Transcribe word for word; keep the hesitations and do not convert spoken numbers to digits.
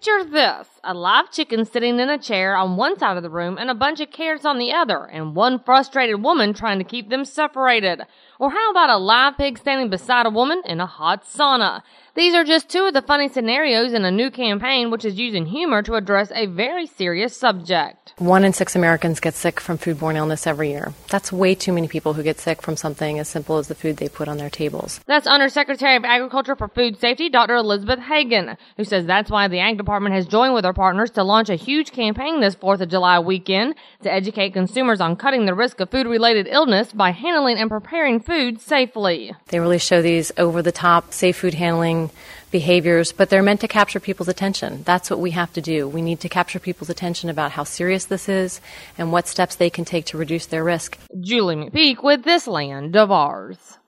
Picture this, a live chicken sitting in a chair on one side of the room and a bunch of carrots on the other, and one frustrated woman trying to keep them separated. Or how about a live pig standing beside a woman in a hot sauna? These are just two of the funny scenarios in a new campaign which is using humor to address a very serious subject. One in six Americans get sick from foodborne illness every year. That's way too many people who get sick from something as simple as the food they put on their tables. That's Undersecretary of Agriculture for Food Safety, Doctor Elizabeth Hagan, who says that's why the Ag Department has joined with her partners to launch a huge campaign this fourth of July weekend to educate consumers on cutting the risk of food-related illness by handling and preparing food safely. They really show these over-the-top safe food handling behaviors, but they're meant to capture people's attention. That's what we have to do. We need to capture people's attention about how serious this is and what steps they can take to reduce their risk. Julie McPeak with This Land of Ours.